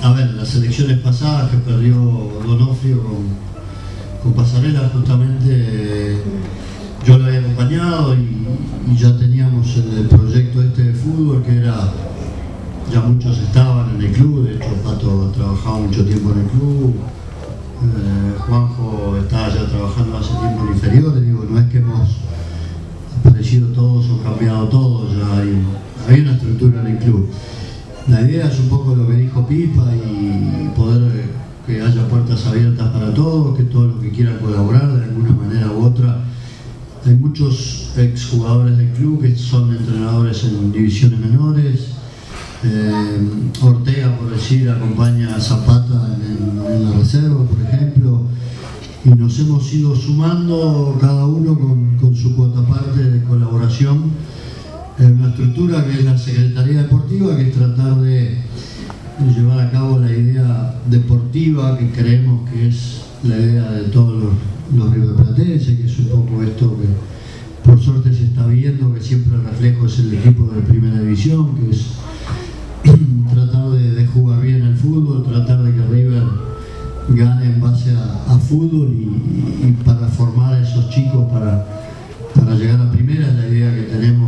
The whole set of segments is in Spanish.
A ver, las elecciones pasadas que perdió Donofrio con Pasarela, justamente yo lo había acompañado y ya teníamos el proyecto este de fútbol, que era, ya muchos estaban en el club. De hecho Pato trabajaba mucho tiempo en el club, Juanjo estaba ya trabajando hace tiempo en inferiores. Digo, no es que hemos aparecido todos o cambiado todos, ya hay una estructura en el club. La idea es un poco lo que dijo Pipa, y poder que haya puertas abiertas para todos, que todos los que quieran colaborar de alguna manera u otra. Hay muchos exjugadores del club que son entrenadores en divisiones menores. Ortega, por decir, acompaña a Zapata en la reserva, por ejemplo, y nos hemos ido sumando cada uno con su cuota parte de colaboración en una estructura que es la Secretaría Deportiva, que es tratar de llevar a cabo la idea deportiva que creemos que es la idea de todos los riverplatenses, que es un poco esto que por suerte se está viendo, que siempre el reflejo es el equipo de primera división, que es tratar de jugar bien el fútbol, tratar de que River gane en base a fútbol, y para formar a esos chicos para llegar a primera. Es la idea que tenemos,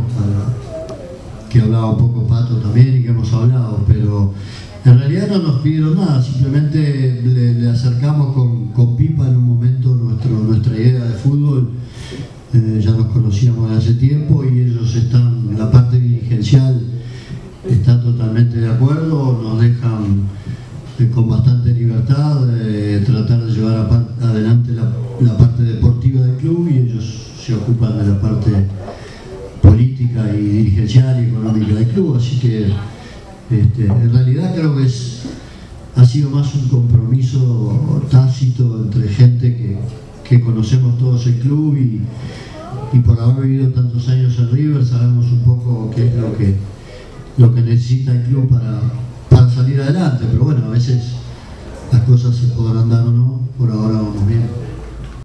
que hablaba un poco Pato también y que hemos hablado, pero en realidad no nos pidieron nada, simplemente le acercamos con Pipa en un momento nuestra idea de fútbol. Ya nos conocíamos de hace tiempo y ellos están, la parte dirigencial está totalmente de acuerdo, nos dejan con bastante libertad tratar de llevar adelante la parte deportiva del club, y ellos se ocupan de la parte política y dirigencial y económica del club. Así que en realidad creo que ha sido más un compromiso tácito entre gente que conocemos todos el club, y por haber vivido tantos años en River sabemos un poco qué es lo que necesita el club para salir adelante. Pero bueno, a veces las cosas se podrán dar o no, por ahora vamos bien.